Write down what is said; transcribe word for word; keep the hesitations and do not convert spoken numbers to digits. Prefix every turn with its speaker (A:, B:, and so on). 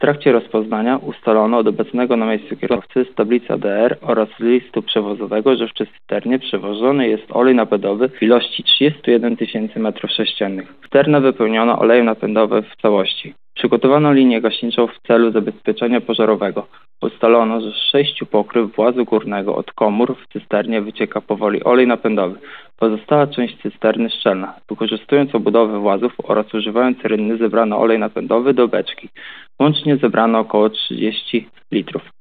A: W trakcie rozpoznania ustalono od obecnego na miejscu kierowcy z tablicy A D R oraz listu przewozowego, że w cysternie przewożony jest olej napędowy w ilości trzydzieści jeden tysięcy metrów sześciennych. Cysternę wypełniono olejem napędowym w całości. Przygotowano linię gaśniczą w celu zabezpieczenia pożarowego. Ustalono, że z sześciu pokryw włazu górnego od komór w cysternie wycieka powoli olej napędowy. Pozostała część cysterny szczelna. Wykorzystując obudowę włazów oraz używając rynny zebrano olej napędowy do beczki. Łącznie zebrano około trzydzieści litrów.